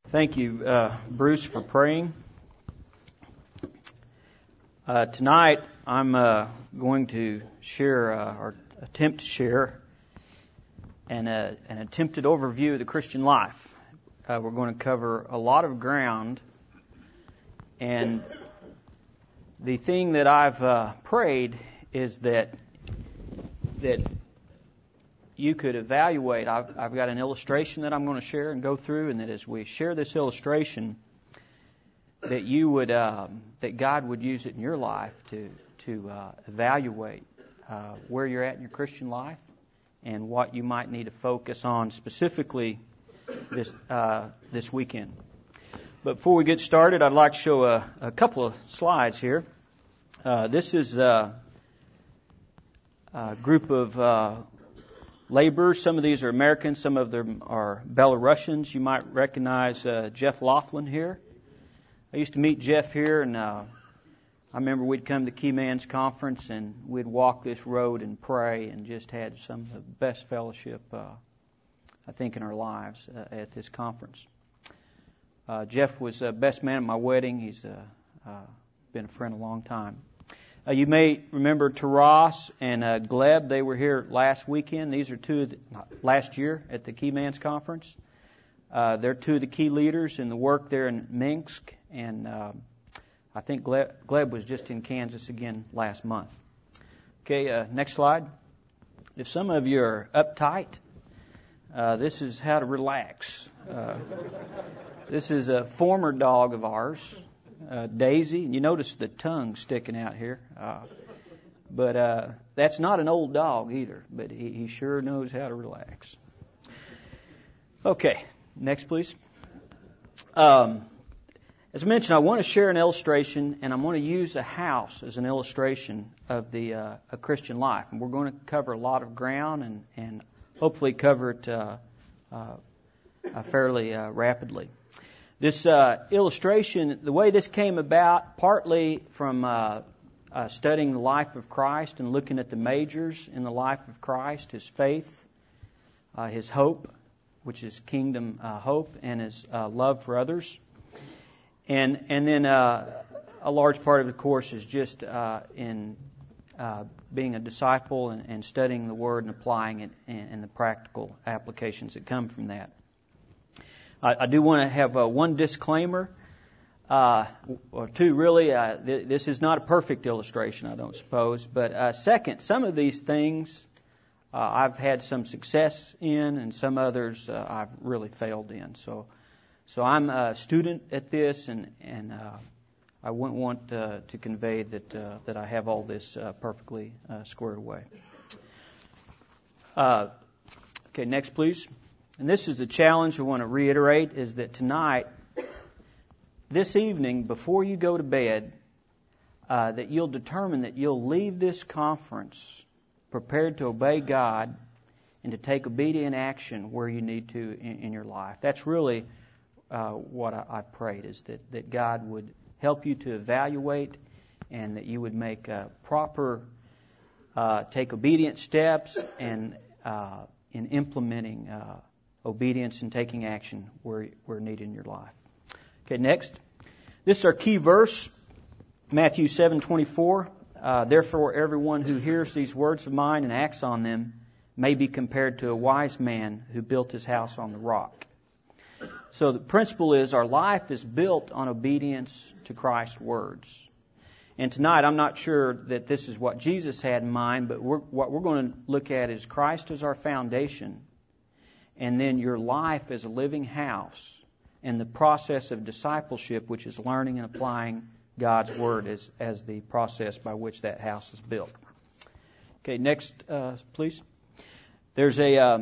Thank you, Bruce, for praying. Tonight, I'm going to share, or attempt to share, an attempted overview of the Christian life. We're going to cover a lot of ground, and the thing that I've prayed is that you could evaluate. I've got an illustration that I'm going to share and go through, and that as we share this illustration, that you would, that God would use it in your life to evaluate where you're at in your Christian life and what you might need to focus on specifically this weekend. But before we get started, I'd like to show a couple of slides here. This is a group of laborers. Some of these are Americans, some of them are Belarusians. You might recognize Jeff Laughlin here. I used to meet Jeff here, and I remember we'd come to Key Man's conference, and we'd walk this road and pray, and just had some of the best fellowship, I think, in our lives at this conference. Jeff was best man at my wedding. He's been a friend a long time. You may remember Taras and Gleb. They were here last weekend. These are last year at the Key Man's conference. They're two of the key leaders in the work there in Minsk, and I think Gleb was just in Kansas again last month. Okay, next slide. If some of you are uptight, this is how to relax. This is a former dog of ours, Daisy. You notice the tongue sticking out here. But that's not an old dog either, but he sure knows how to relax. Okay, next please. As I mentioned, I want to share an illustration, and I'm going to use a house as an illustration of a Christian life. And we're going to cover a lot of ground and hopefully cover it fairly rapidly. This illustration, the way this came about, partly from studying the life of Christ and looking at the majors in the life of Christ, His faith, His hope, which is kingdom hope, and His love for others. And then a large part of the course is just in being a disciple and studying the Word and applying it and the practical applications that come from that. I do want to have one disclaimer, or two really. This is not a perfect illustration, I don't suppose. But second, some of these things I've had some success in, and some others I've really failed in. So I'm a student at this, and I wouldn't want to convey that I have all this perfectly squared away. Okay, next please. And this is the challenge I want to reiterate, is that tonight, this evening, before you go to bed, that you'll determine that you'll leave this conference prepared to obey God and to take obedient action where you need to in your life. That's really what I've prayed, is that God would help you to evaluate, and that you would make proper, take obedient steps and in implementing obedience and taking action where needed in your life. Okay, next. This is our key verse, Matthew 7:24. Therefore, everyone who hears these words of mine and acts on them may be compared to a wise man who built his house on the rock. So the principle is our life is built on obedience to Christ's words. And tonight, I'm not sure that this is what Jesus had in mind, but what we're going to look at is Christ as our foundation, and then your life as a living house, and the process of discipleship, which is learning and applying God's Word as the process by which that house is built. Okay, next, please. There's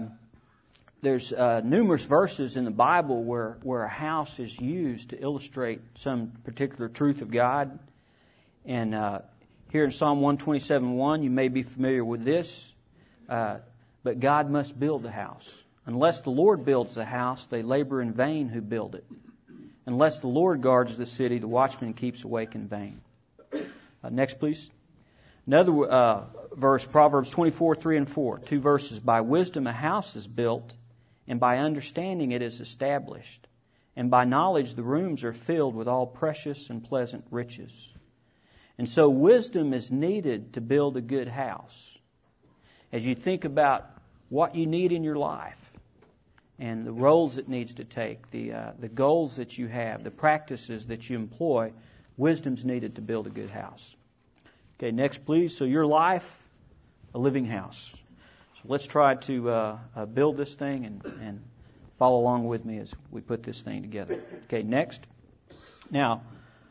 numerous verses in the Bible where a house is used to illustrate some particular truth of God. And here in Psalm 127:1, you may be familiar with this. But God must build the house. Unless the Lord builds the house, they labor in vain who build it. Unless the Lord guards the city, the watchman keeps awake in vain. Next, please. Another verse, Proverbs 24:3 and 4. Two verses. By wisdom a house is built, and by understanding it is established. and by knowledge the rooms are filled with all precious and pleasant riches. And so wisdom is needed to build a good house. As you think about what you need in your life and the roles it needs to take, the goals that you have, the practices that you employ, wisdom's needed to build a good house. Okay, next please. So your life, a living house. So let's try to build this thing and follow along with me as we put this thing together. Okay, next. Now,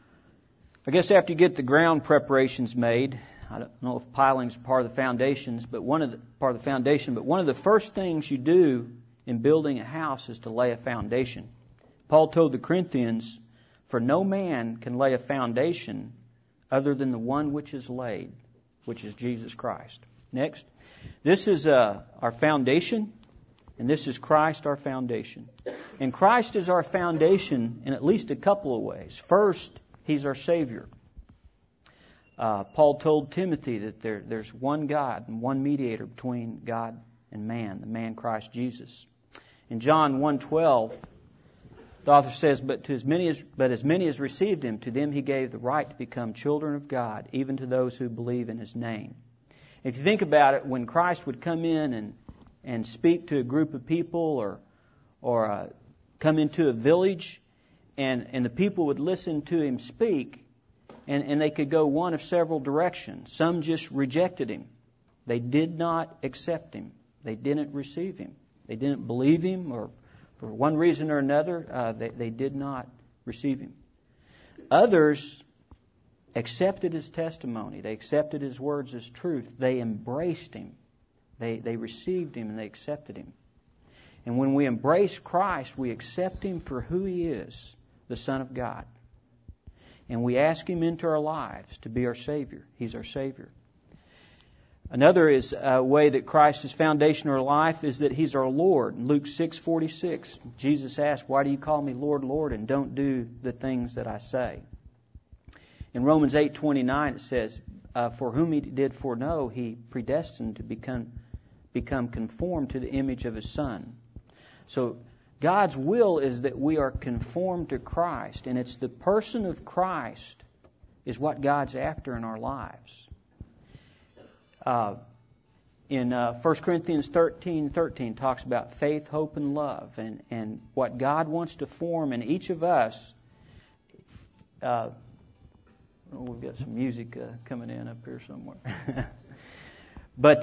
I guess after you get the ground preparations made, I don't know if piling's part of the foundations, but one of the first things you do in building a house is to lay a foundation. Paul told the Corinthians, "For no man can lay a foundation other than the one which is laid, which is Jesus Christ." Next. This is our foundation, and this is Christ, our foundation. And Christ is our foundation in at least a couple of ways. First, He's our Savior. Paul told Timothy that there's one God and one mediator between God and man, the man Christ Jesus. In John 1:12, the author says, But as many as received Him, to them He gave the right to become children of God, even to those who believe in His name. If you think about it, when Christ would come in and speak to a group of people or come into a village, and the people would listen to Him speak, and they could go one of several directions. Some just rejected Him. They did not accept Him. They didn't receive Him. They didn't believe Him, or for one reason or another, they did not receive Him. Others accepted His testimony. They accepted His words as truth. They embraced Him. They received Him and they accepted Him. And when we embrace Christ, we accept Him for who He is, the Son of God. And we ask Him into our lives to be our Savior. He's our Savior. Another is a way that Christ is foundation of our life is that He's our Lord. In Luke 6:46, Jesus asked, "Why do you call me Lord, Lord, and don't do the things that I say?" In Romans 8:29 it says, "For whom He did foreknow, He predestined to become conformed to the image of His Son." So God's will is that we are conformed to Christ, and it's the person of Christ is what God's after in our lives. In 1 Corinthians 13:13 talks about faith, hope, and love, and what God wants to form in each of us. We've got some music coming in up here somewhere. But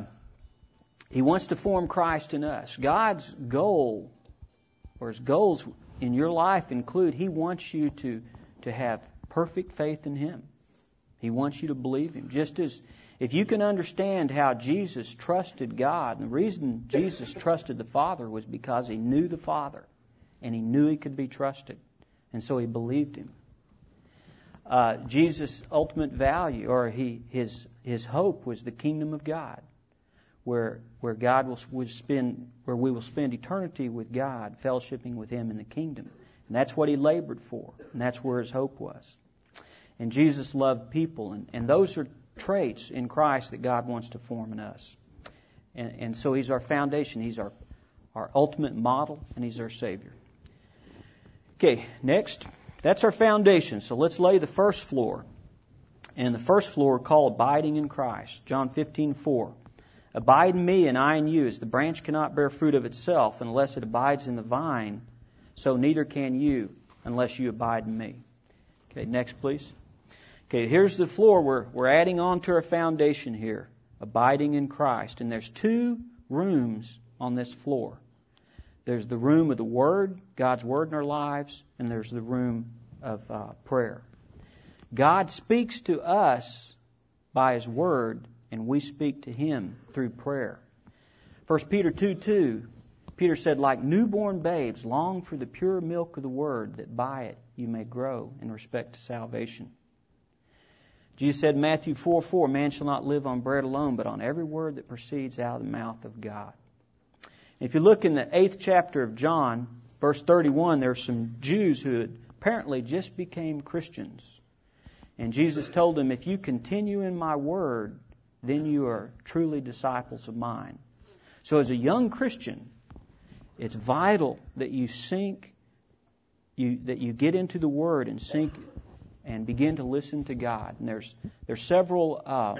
He wants to form Christ in us. God's goal, or His goals in your life include He wants you to have perfect faith in Him. He wants you to believe Him. Just as if you can understand how Jesus trusted God, and the reason Jesus trusted the Father was because He knew the Father and He knew He could be trusted. And so He believed Him. Jesus' ultimate value, or his hope, was the kingdom of God, where God we will spend eternity with God, fellowshipping with Him in the kingdom. And that's what He labored for, and that's where His hope was. And Jesus loved people, and those are traits in Christ that God wants to form in us. And so He's our foundation. He's our ultimate model, and He's our Savior. Okay, next. That's our foundation. So let's lay the first floor. And the first floor called abiding in Christ. John 15:4. Abide in me and I in you, as the branch cannot bear fruit of itself unless it abides in the vine, so neither can you unless you abide in me. Okay, next please. Okay, here's the floor. We're adding on to our foundation here. Abiding in Christ. And there's two rooms on this floor. There's the room of the Word, God's Word in our lives, and there's the room of prayer. God speaks to us by His Word, and we speak to Him through prayer. 1 Peter 2:2, Peter said, "Like newborn babes, long for the pure milk of the Word, that by it you may grow in respect to salvation." Jesus said in Matthew 4:4, "Man shall not live on bread alone, but on every word that proceeds out of the mouth of God." If you look in the 8th chapter of John, verse 31, there are some Jews who had apparently just became Christians. And Jesus told them, "If you continue in my word, then you are truly disciples of mine." So as a young Christian, it's vital that you sink you get into the Word and sink and begin to listen to God. And there's several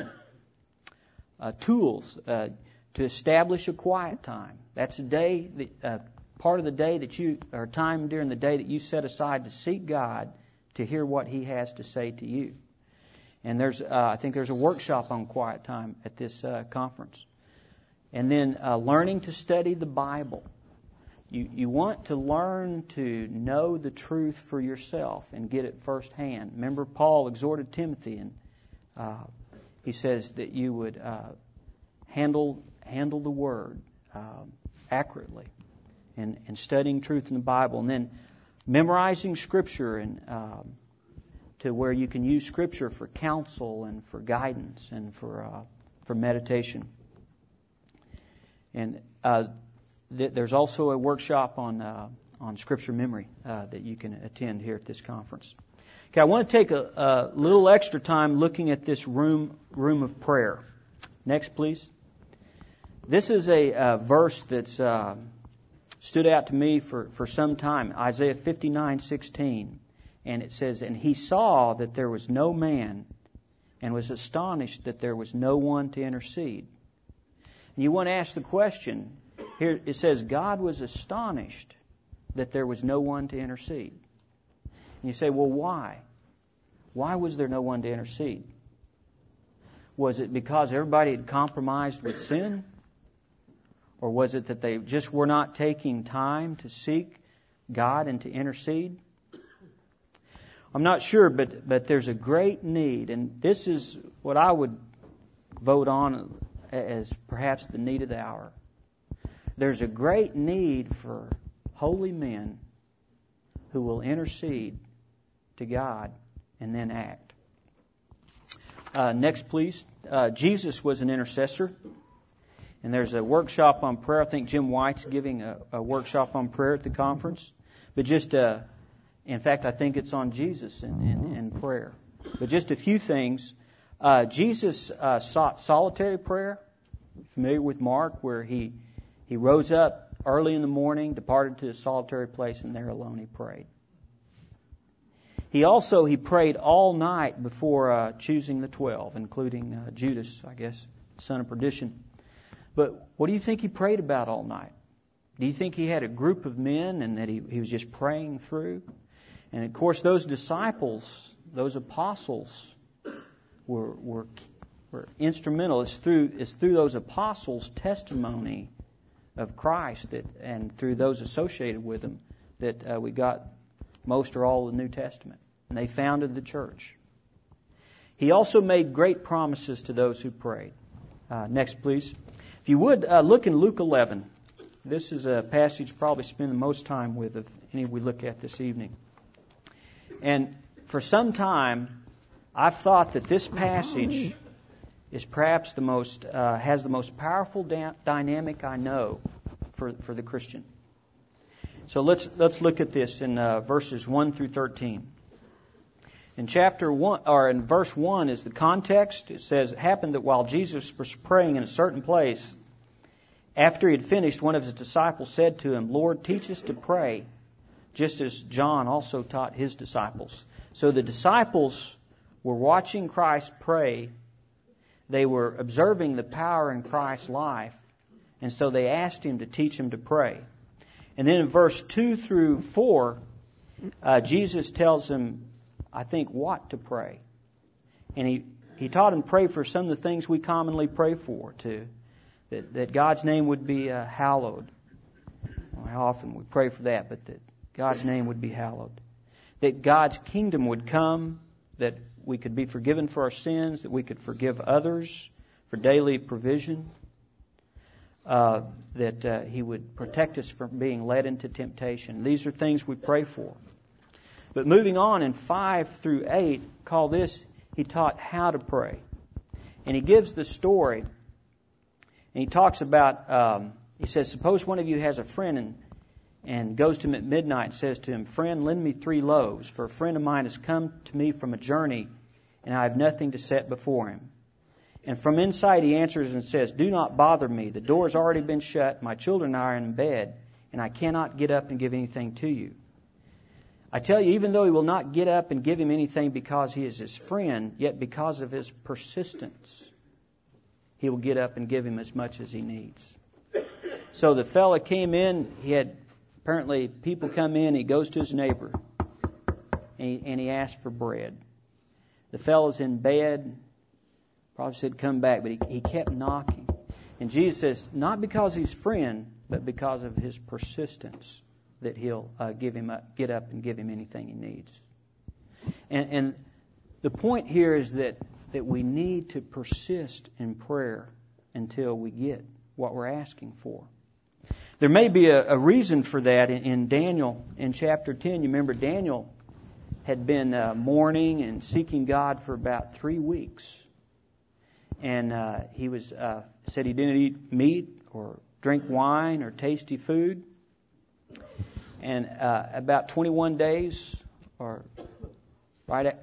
tools to establish a quiet time. That's a day part of the day that or time during the day that you set aside to seek God, to hear what He has to say to you. And I think there's a workshop on quiet time at this conference. And then learning to study the Bible. You want to learn to know the truth for yourself and get it firsthand. Remember, Paul exhorted Timothy, and he says that you would handle the Word accurately, and studying truth in the Bible, and then memorizing Scripture, and to where you can use Scripture for counsel and for guidance and for meditation. And there's also a workshop on Scripture memory that you can attend here at this conference. Okay, I want to take a little extra time looking at this room of prayer. Next, please. This is a verse that's stood out to me for some time. Isaiah 59:16, and it says, "And he saw that there was no man, and was astonished that there was no one to intercede." And you want to ask the question. Here it says, God was astonished that there was no one to intercede. And you say, well, why? Why was there no one to intercede? Was it because everybody had compromised with sin? Or was it that they just were not taking time to seek God and to intercede? I'm not sure, but there's a great need, and this is what I would vote on as perhaps the need of the hour. There's a great need for holy men who will intercede to God and then act. Next, please. Jesus was an intercessor. And there's a workshop on prayer. I think Jim White's giving a workshop on prayer at the conference. But in fact, I think it's on Jesus and prayer. But just a few things. Jesus sought solitary prayer. Familiar with Mark, where he rose up early in the morning, departed to a solitary place, and there alone he prayed. He prayed all night before choosing the 12, including Judas, I guess, son of perdition. But what do you think he prayed about all night? Do you think he had a group of men and that he was just praying through? And of course, those disciples, those apostles, were instrumental. It's through those apostles' testimony of Christ and through those associated with him that we got most or all of the New Testament. And they founded the church. He also made great promises to those who prayed. Next, please. If you would, look in Luke 11. This is a passage probably spend the most time with of any we look at this evening. And for some time, I've thought that this passage is perhaps has the most powerful dynamic I know for the Christian. So let's look at this in verses 1 through 13. In chapter 1, or in verse 1 is the context. It says, "It happened that while Jesus was praying in a certain place, after he had finished, one of his disciples said to him, 'Lord, teach us to pray, just as John also taught his disciples.'" So the disciples were watching Christ pray. They were observing the power in Christ's life, and so they asked him to teach them to pray. And then in verse 2 through 4, Jesus tells them, I think, what to pray. And he taught them to pray for some of the things we commonly pray for, that God's name would be hallowed. Well, how often we pray for that, but that God's name would be hallowed. That God's kingdom would come, that we could be forgiven for our sins, that we could forgive others for daily provision, that He would protect us from being led into temptation. These are things we pray for. But moving on in 5 through 8, he taught how to pray. And he gives the story, and he talks about, he says, "Suppose one of you has a friend and goes to him at midnight and says to him, 'Friend, lend me 3 loaves, for a friend of mine has come to me from a journey, and I have nothing to set before him.' And from inside he answers and says, 'Do not bother me. The door has already been shut. My children are in bed, and I cannot get up and give anything to you. I tell you, even though he will not get up and give him anything because he is his friend, yet because of his persistence, he will get up and give him as much as he needs. So the fella came in, he had apparently people come in, he goes to his neighbor, and he asked for bread. The fella's in bed, probably said come back, but he kept knocking. And Jesus says, not because he's friend, but because of his persistence, that he'll get up and give him anything he needs. And the point here is that we need to persist in prayer until we get what we're asking for. There may be a reason for that in Daniel in chapter 10. You remember Daniel had been mourning and seeking God for about 3 weeks. And he said he didn't eat meat or drink wine or tasty food. And about 21 days, or right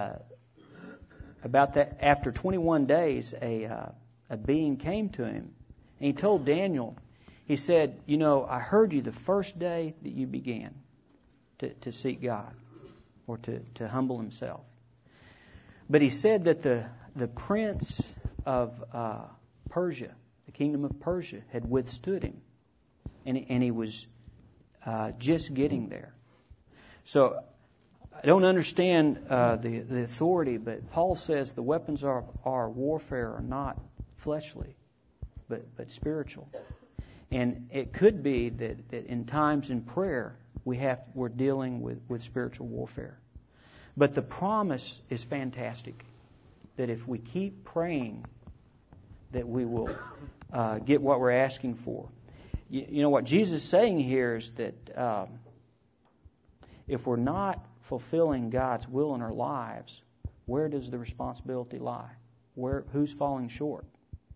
about that, after 21 days, a being came to him, and he told Daniel, he said, "You know, I heard you the first day that you began to seek God, or to humble himself." But he said that the prince of Persia, the kingdom of Persia, had withstood him, and he was just getting there. So I don't understand the authority, but Paul says the weapons of our warfare are not fleshly, but spiritual. And it could be that in times in prayer we're dealing with spiritual warfare. But the promise is fantastic, that if we keep praying, that we will get what we're asking for. You know what Jesus is saying here is that if we're not fulfilling God's will in our lives, where does the responsibility lie? Who's falling short?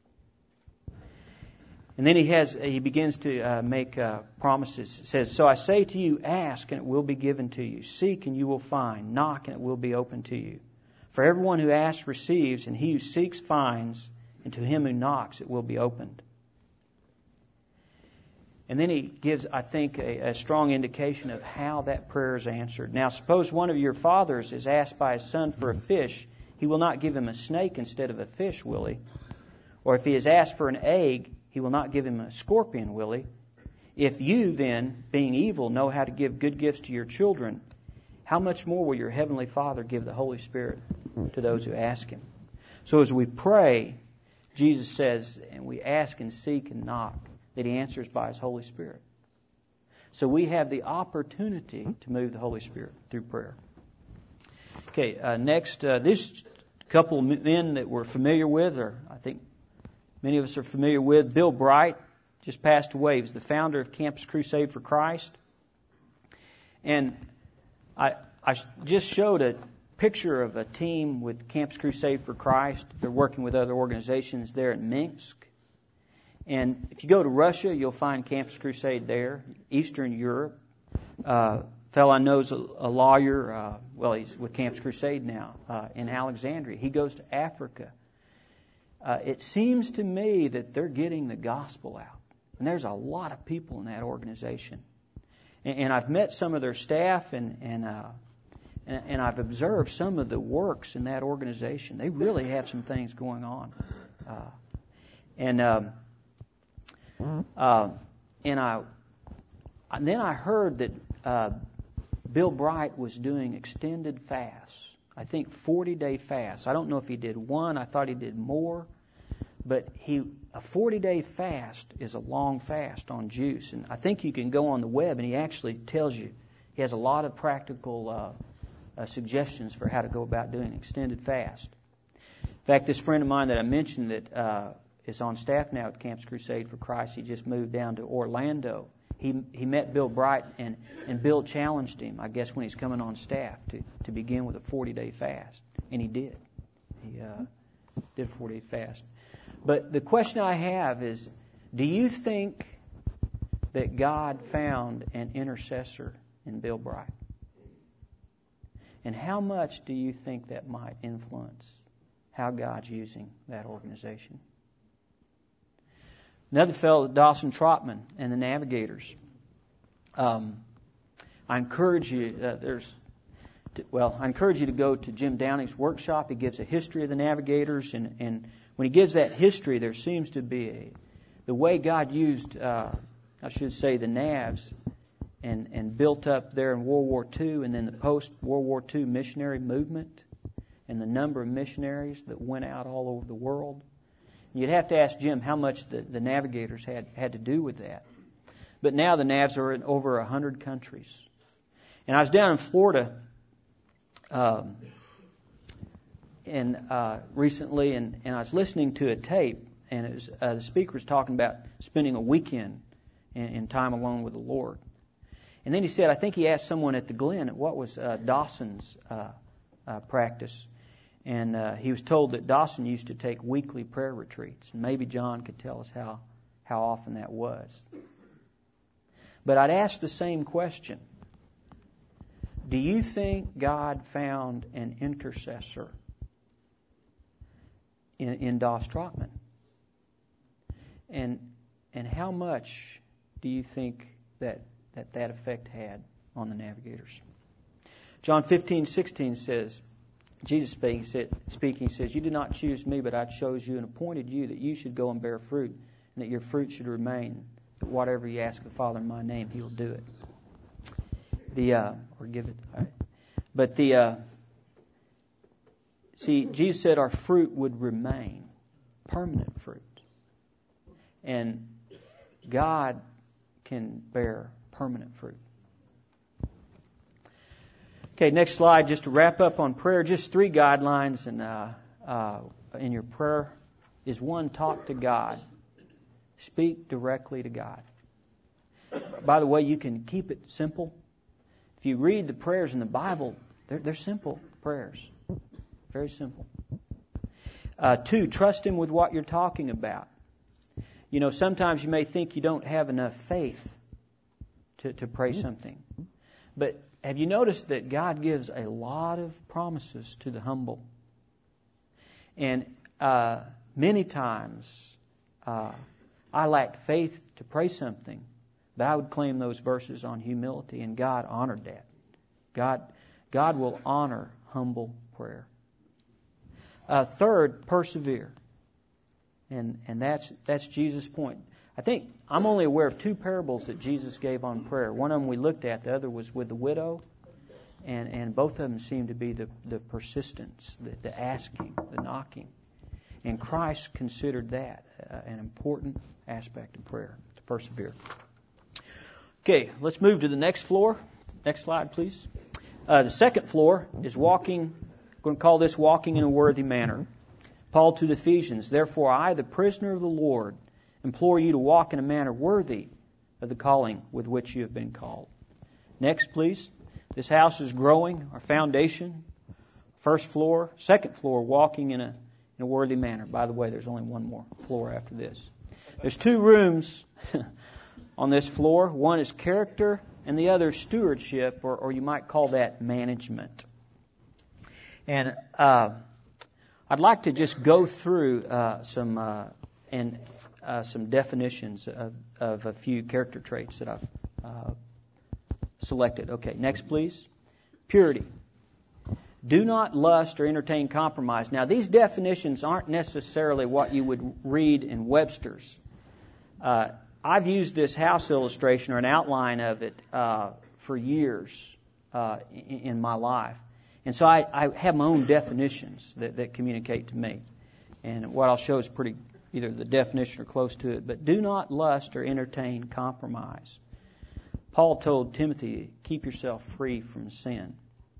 And then he begins to make promises. It says, "So I say to you, ask and it will be given to you. Seek and you will find. Knock and it will be opened to you. For everyone who asks receives, and he who seeks finds, and to him who knocks it will be opened." And then he gives, I think, a strong indication of how that prayer is answered. "Now suppose one of your fathers is asked by his son for a fish. He will not give him a snake instead of a fish, will he? Or if he is asked for an egg, he will not give him a scorpion, will he? If you then, being evil, know how to give good gifts to your children, how much more will your heavenly Father give the Holy Spirit to those who ask him?" So as we pray, Jesus says, and we ask and seek and knock, that he answers by his Holy Spirit. So we have the opportunity to move the Holy Spirit through prayer. Okay, next, this couple of men that we're familiar with, or I think many of us are familiar with, Bill Bright just passed away. He was the founder of Campus Crusade for Christ. And I just showed a picture of a team with Campus Crusade for Christ. They're working with other organizations there in Minsk. And if you go to Russia, you'll find Campus Crusade there. Eastern Europe. A fellow I know is a lawyer. He's with Campus Crusade now in Alexandria. He goes to Africa. It seems to me that they're getting the gospel out. And there's a lot of people in that organization. And I've met some of their staff, and I've observed some of the works in that organization. They really have some things going on. Then I heard that Bill Bright was doing extended fasts. I think 40-day fasts. I don't know if he did one. I thought he did more. But a 40-day fast is a long fast on juice. And I think you can go on the web, and he actually tells you. He has a lot of practical suggestions for how to go about doing an extended fast. In fact, this friend of mine that I mentioned that is on staff now at Campus Crusade for Christ, he just moved down to Orlando. He met Bill Bright, and Bill challenged him, I guess, when he's coming on staff to begin with a 40-day fast. And he did. He did a 40-day fast. But the question I have is, do you think that God found an intercessor in Bill Bright? And how much do you think that might influence how God's using that organization? Another fellow, Dawson Trotman and the Navigators. I encourage you. I encourage you to go to Jim Downing's workshop. He gives a history of the navigators, and when he gives that history, there seems to be the way God used, the navs, and built up there in World War II, and then the post-World War II missionary movement, and the number of missionaries that went out all over the world. You'd have to ask Jim how much the navigators had to do with that. But now the navs are in over 100 countries. And I was down in Florida recently, and I was listening to a tape, and it was, the speaker was talking about spending a weekend in time alone with the Lord. And then he said, I think he asked someone at the Glen what was Dawson's practice. And he was told that Dawson used to take weekly prayer retreats. And maybe John could tell us how often that was. But I'd ask the same question. Do you think God found an intercessor in Doss Trotman? And how much do you think that effect had on the navigators? John 15:16 says, Jesus speaking says, you did not choose me, but I chose you and appointed you that you should go and bear fruit, and that your fruit should remain. That whatever you ask the Father in my name, He will do it. Or give it. Right? But Jesus said our fruit would remain, permanent fruit. And God can bear permanent fruit. Okay, next slide, just to wrap up on prayer. Just 3 guidelines in your prayer is 1, talk to God. Speak directly to God. By the way, you can keep it simple. If you read the prayers in the Bible, they're simple prayers. Very simple. 2, trust Him with what you're talking about. You know, sometimes you may think you don't have enough faith to pray something. But have you noticed that God gives a lot of promises to the humble? And many times I lacked faith to pray something, but I would claim those verses on humility, and God honored that. God will honor humble prayer. 3rd, persevere. And that's Jesus' point. I think I'm only aware of 2 parables that Jesus gave on prayer. One of them we looked at, the other was with the widow. And both of them seem to be the persistence, the asking, the knocking. And Christ considered that an important aspect of prayer, to persevere. Okay, let's move to the next floor. Next slide, please. The 2nd floor is walking. I'm going to call this walking in a worthy manner. Paul to the Ephesians, therefore I, the prisoner of the Lord, implore you to walk in a manner worthy of the calling with which you have been called. Next, please. This house is growing. Our foundation, 1st floor, 2nd floor, walking in a worthy manner. By the way, there's only one more floor after this. There's 2 rooms on this floor. One is character, and the other stewardship, or you might call that management. And I'd like to just go through some definitions of a few character traits that I've selected. Okay, next please. Purity. Do not lust or entertain compromise. Now, these definitions aren't necessarily what you would read in Webster's. I've used this house illustration or an outline of it for years in my life. And so I have my own definitions that communicate to me. And what I'll show is either the definition or close to it. But do not lust or entertain compromise. Paul told Timothy, keep yourself free from sin.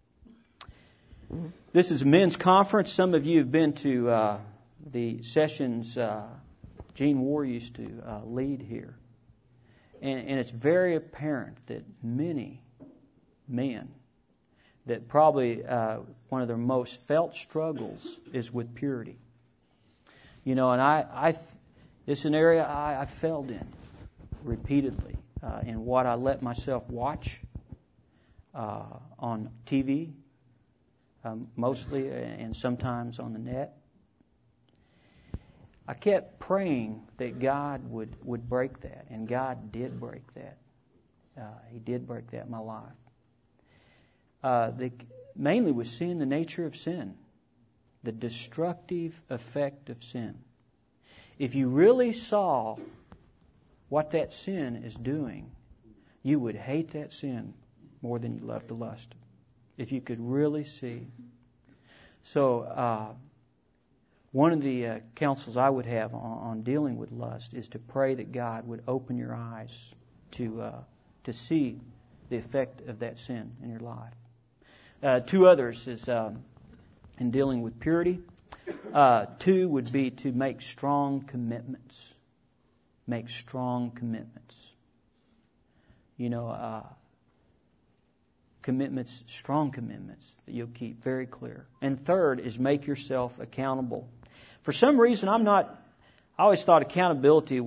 This is a men's conference. Some of you have been to the sessions Gene War used to lead here. And it's very apparent that many men, that probably one of their most felt struggles is with purity. You know, and it's an area I failed in repeatedly in what I let myself watch on TV, mostly, and sometimes on the net. I kept praying that God would break that, and God did break that. He did break that in my life. mainly was seeing the nature of sin, the destructive effect of sin. If you really saw what that sin is doing, you would hate that sin more than you love the lust. If you could really see. So, one of the counsels I would have on dealing with lust is to pray that God would open your eyes to see the effect of that sin in your life. Two others is in dealing with purity. Two would be to make strong commitments. Make strong commitments. Commitments, strong commitments that you'll keep very clear. And third is make yourself accountable. For some reason, I always thought accountability,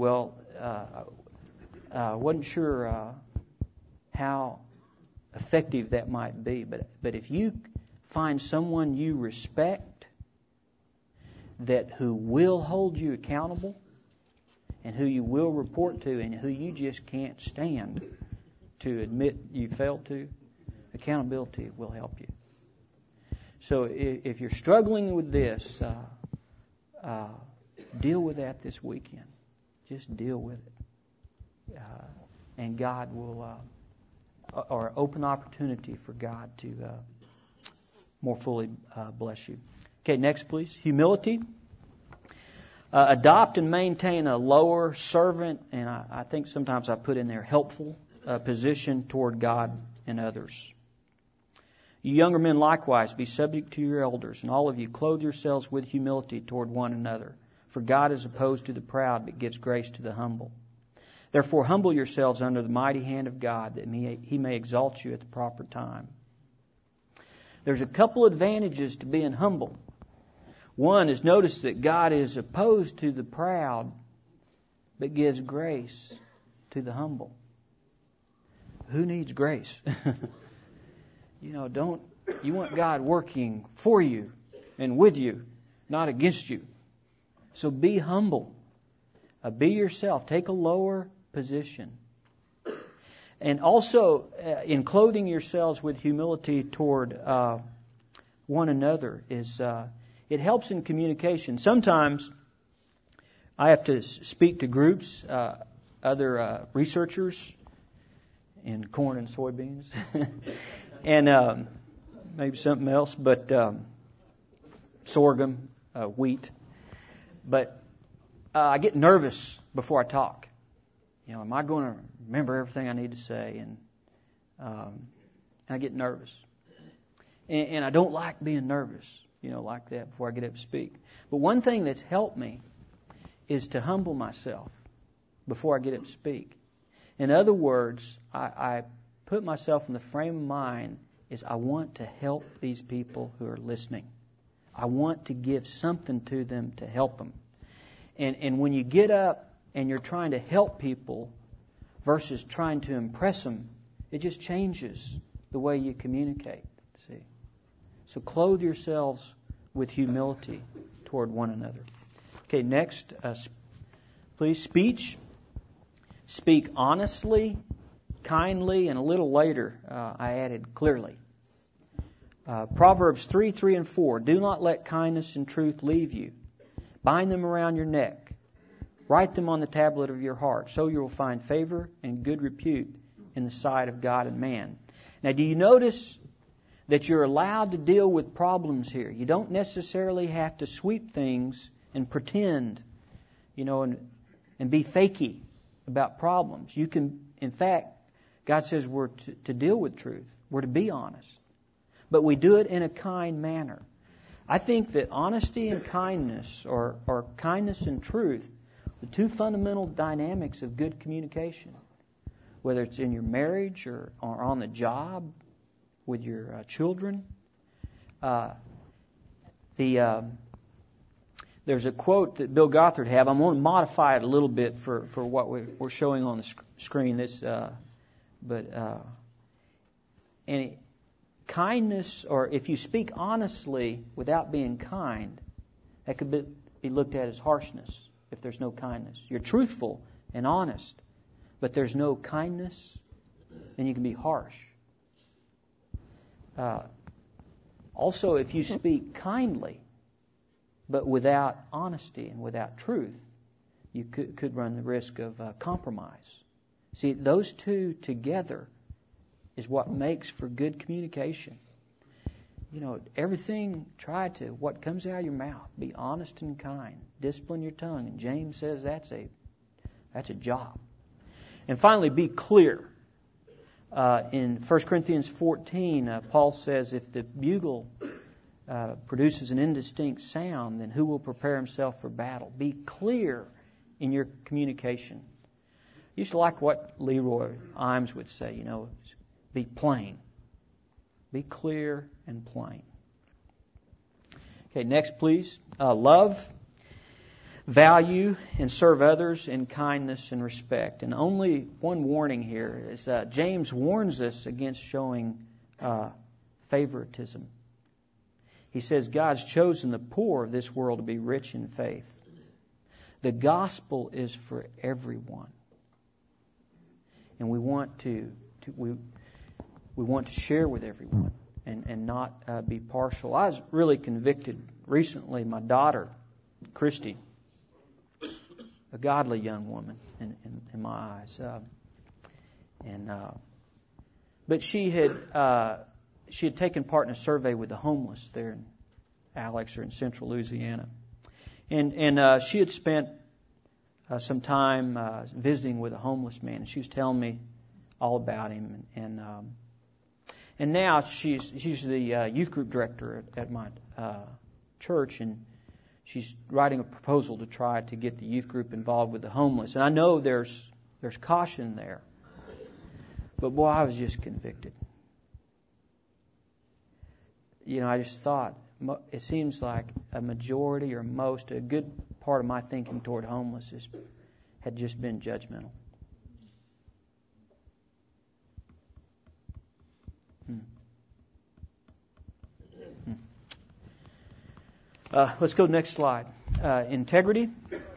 wasn't sure how effective that might be. But if you find someone you respect who will hold you accountable and who you will report to and who you just can't stand to admit you failed to, accountability will help you. So if you're struggling with this, deal with that this weekend. Just deal with it. And God will, or open opportunity for God to more fully bless you. Okay, next please. Humility. Adopt and maintain a lower servant, and I think sometimes I put in there helpful position toward God and others. You younger men likewise be subject to your elders, and all of you clothe yourselves with humility toward one another. For God is opposed to the proud, but gives grace to the humble. Therefore humble yourselves under the mighty hand of God, that He may exalt you at the proper time. There's a couple advantages to being humble. One is, notice that God is opposed to the proud, but gives grace to the humble. Who needs grace? You want God working for you and with you, not against you. So be humble. Be yourself. Take a lower position. And also, in clothing yourselves with humility toward one another, it helps in communication. Sometimes I have to speak to groups, other researchers in corn and soybeans, and maybe something else, but sorghum, wheat. But I get nervous before I talk. Am I going to remember everything I need to say? And I get nervous. And I don't like being nervous, like that before I get up to speak. But one thing that's helped me is to humble myself before I get up to speak. In other words, I put myself in the frame of mind is I want to help these people who are listening. I want to give something to them to help them. And when you get up and you're trying to help people versus trying to impress them, it just changes the way you communicate. See? So clothe yourselves with humility toward one another. Okay, next, please, speech. Speak honestly, kindly, and a little later I added clearly. Proverbs 3 and 4. Do not let kindness and truth leave you. Bind them around your neck. Write them on the tablet of your heart. So you will find favor and good repute in the sight of God and man. Now, do you notice that you're allowed to deal with problems here? You don't necessarily have to sweep things and pretend, and be fakey about problems. You can, in fact, God says we're to deal with truth. We're to be honest. But we do it in a kind manner. I think that honesty and kindness, or kindness and truth, the two fundamental dynamics of good communication, whether it's in your marriage or on the job, with your children. There's a quote that Bill Gothard had. I'm going to modify it a little bit for what we're showing on the screen. Kindness, or if you speak honestly without being kind, that could be looked at as harshness if there's no kindness. You're truthful and honest, but there's no kindness, then you can be harsh. Also, if you speak kindly, but without honesty and without truth, you could run the risk of compromise. See, those two together is what makes for good communication. Everything, what comes out of your mouth, be honest and kind. Discipline your tongue. And James says that's a job. And finally, be clear. In 1 Corinthians 14, Paul says, if the bugle produces an indistinct sound, then who will prepare himself for battle? Be clear in your communication. I used to like what Leroy Imes would say, be plain. Be clear and plain. Okay, next please. Love, value, and serve others in kindness and respect. And only one warning here is James warns us against showing favoritism. He says God's chosen the poor of this world to be rich in faith. The gospel is for everyone. And we want to share with everyone and not be partial. I was really convicted recently. My daughter, Christy, a godly young woman in my eyes, but she had taken part in a survey with the homeless there in Alex or in central Louisiana, and she had spent some time visiting with a homeless man. And she was telling me all about him, and now she's the youth group director at my church, and she's writing a proposal to try to get the youth group involved with the homeless. And I know there's caution there, but boy, I was just convicted. I just thought, it seems like a majority or a good part of my thinking toward homeless had just been judgmental. Let's go to the next slide. Integrity.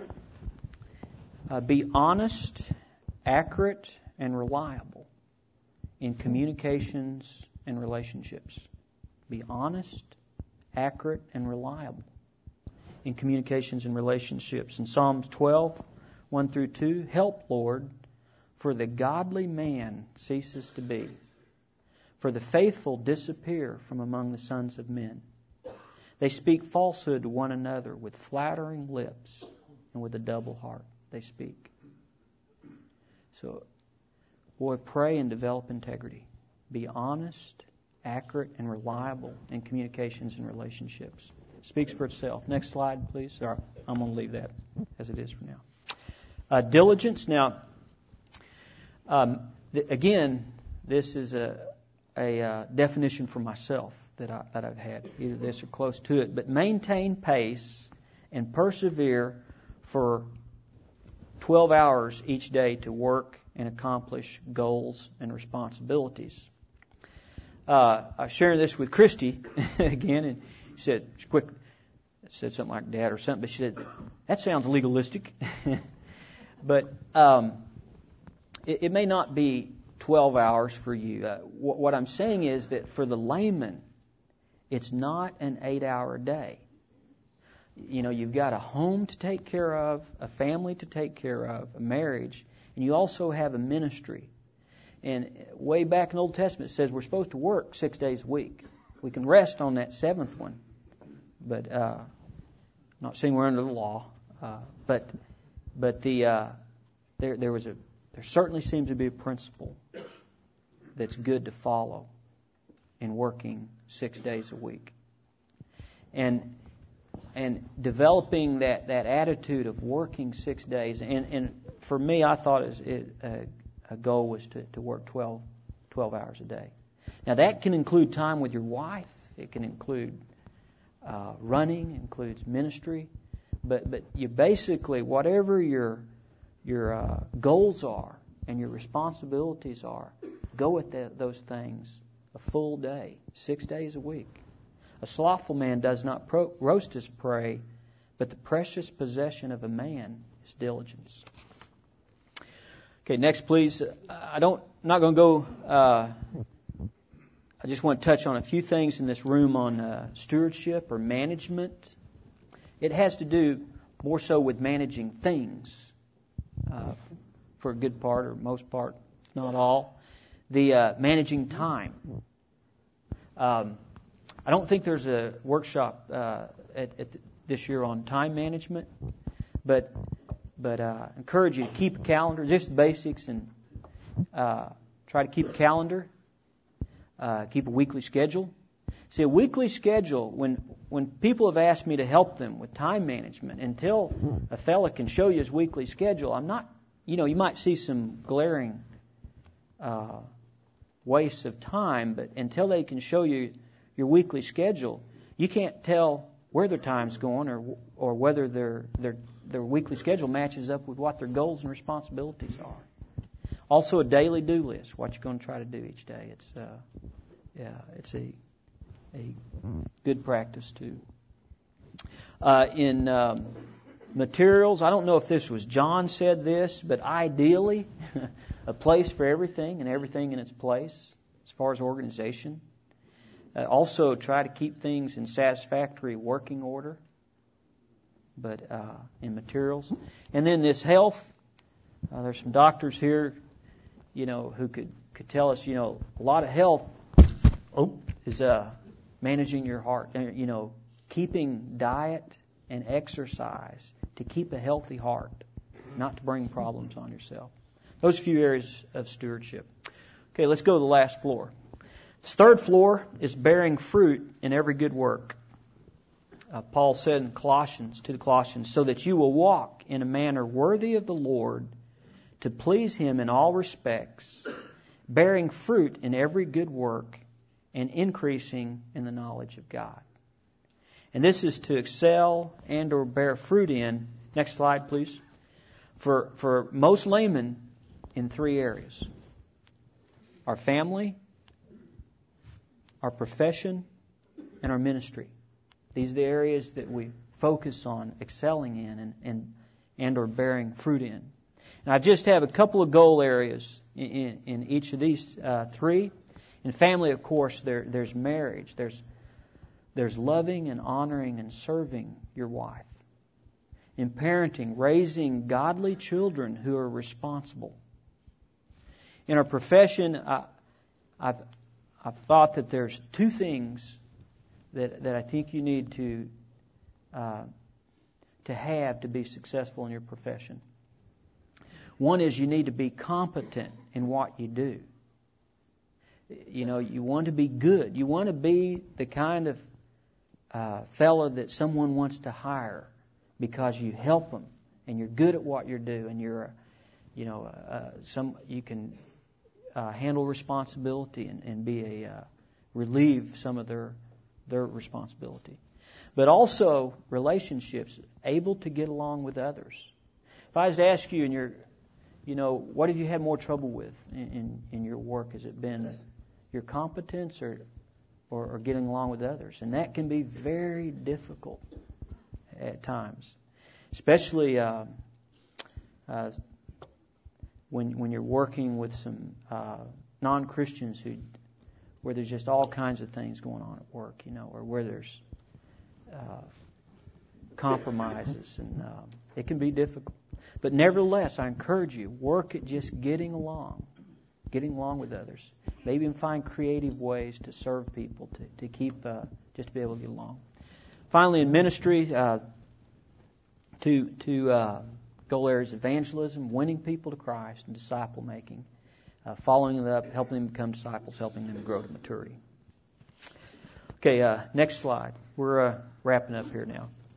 Be honest, accurate, and reliable in communications and relationships. Be honest, accurate, and reliable in communications and relationships. In Psalms 12, 1 through 2, help, Lord, for the godly man ceases to be, for the faithful disappear from among the sons of men. They speak falsehood to one another with flattering lips, and with a double heart they speak. So, boy, pray and develop integrity. Be honest, accurate, and reliable in communications and relationships. Speaks for itself. Next slide, please. Sorry, I'm going to leave that as it is for now. Diligence. Now, again, this is a definition for myself that I've had. Either this or close to it. But maintain pace and persevere for 12 hours each day to work and accomplish goals and responsibilities. I was sharing this with Christy again, and she said, said something like Dad or something, but she said, that sounds legalistic. But it may not be 12 hours for you. What I'm saying is that for the layman, it's not an 8-hour day. You've got a home to take care of, a family to take care of, a marriage, and you also have a ministry. And way back in the Old Testament, it says we're supposed to work 6 days a week. We can rest on that seventh one. But not saying we're under the law. But there certainly seems to be a principle that's good to follow in working 6 days a week. And developing that attitude of working 6 days. And for me, I thought a goal was to work 12 hours a day. Now, that can include time with your wife. It can include running, includes ministry. But you basically, whatever your goals are and your responsibilities are, go at those things a full day, 6 days a week. A slothful man does not roast his prey, but the precious possession of a man is diligence. Okay, next, please. I'm not going to go I just want to touch on a few things in this room on stewardship or management. It has to do more so with managing things for a good part or most part, not all. The managing time. I don't think there's a workshop this year on time management, but encourage you to keep a calendar, just the basics, and try to keep a calendar, keep a weekly schedule. See, a weekly schedule, when people have asked me to help them with time management, until a fella can show you his weekly schedule, I'm not, you might see some glaring wastes of time, but until they can show you your weekly schedule, you can't tell where their time's going or whether their weekly schedule matches up with what their goals and responsibilities are. Also, a daily do list, what you're going to try to do each day. It's a good practice too. In materials, I don't know if this was John said this, but ideally, a place for everything and everything in its place as far as organization. Also, try to keep things in satisfactory working order, but in materials. And then this health, there's some doctors here, who could tell us, a lot of health is managing your heart, keeping diet and exercise to keep a healthy heart, not to bring problems on yourself. Those few areas of stewardship. Okay, let's go to the last floor. This third floor is bearing fruit in every good work. Paul said in to the Colossians, so that you will walk in a manner worthy of the Lord, to please Him in all respects, bearing fruit in every good work and increasing in the knowledge of God. And this is to excel and or bear fruit in, next slide please, for most laymen in three areas. Our family, our profession, and our ministry. These are the areas that we focus on excelling in and or bearing fruit in. And I just have a couple of goal areas in each of these three. In family, of course, there's marriage. There's loving and honoring and serving your wife. In parenting, raising godly children who are responsible. In our profession, I've thought that there's two things that I think you need to have to be successful in your profession. One is you need to be competent in what you do. You want to be good. You want to be the kind of fellow that someone wants to hire because you help them and you're good at what you do and you can handle responsibility and be relieve some of their responsibility. But also relationships, able to get along with others. If I was to ask you what have you had more trouble with in your work? Has it been your competence or getting along with others? And that can be very difficult at times, especially when you're working with some non-Christians where there's just all kinds of things going on at work, or where there's compromises, and it can be difficult. But nevertheless, I encourage you, work at just getting along with others. Maybe even find creative ways to serve people, to keep, just to be able to get along. Finally, in ministry, two goal areas: evangelism, winning people to Christ, and disciple making, following them up, helping them become disciples, helping them grow to maturity. Okay, next slide. We're wrapping up here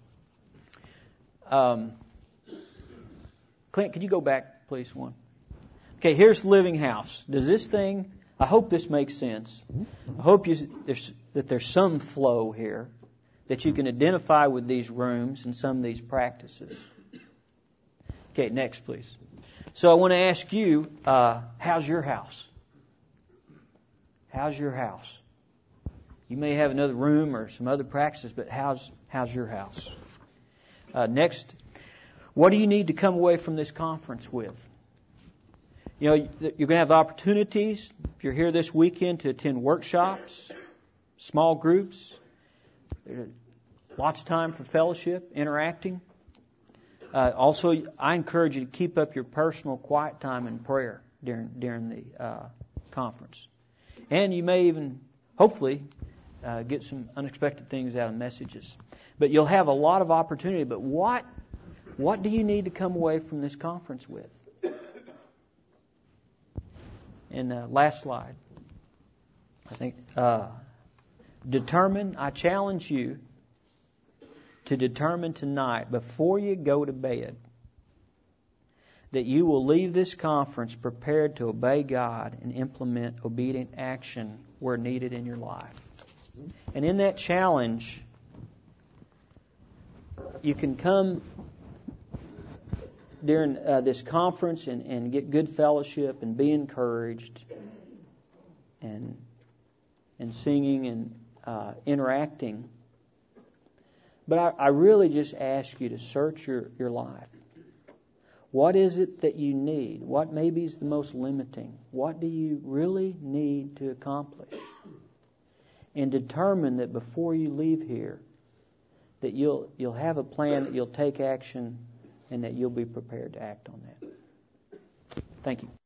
now. Clint, could you go back, please, one? Okay, here's Living House. Does this thing, I hope this makes sense. I hope there's some flow here, that you can identify with these rooms and some of these practices. Okay, next, please. So I want to ask you, how's your house? How's your house? You may have another room or some other practices, but how's your house? Next, what do you need to come away from this conference with? You're going to have opportunities, if you're here this weekend, to attend workshops, small groups. There's lots of time for fellowship, interacting. Also, I encourage you to keep up your personal quiet time in prayer during the conference. And you may even, hopefully, get some unexpected things out of messages. But you'll have a lot of opportunity. But what do you need to come away from this conference with? And last slide. I think, I challenge you to determine tonight, before you go to bed, that you will leave this conference prepared to obey God and implement obedient action where needed in your life. And in that challenge, you can come during this conference and get good fellowship and be encouraged and singing and interacting. But I really just ask you to search your life. What is it that you need? What maybe is the most limiting? What do you really need to accomplish? And determine that before you leave here, that you'll have a plan, that you'll take action, and that you'll be prepared to act on that. Thank you.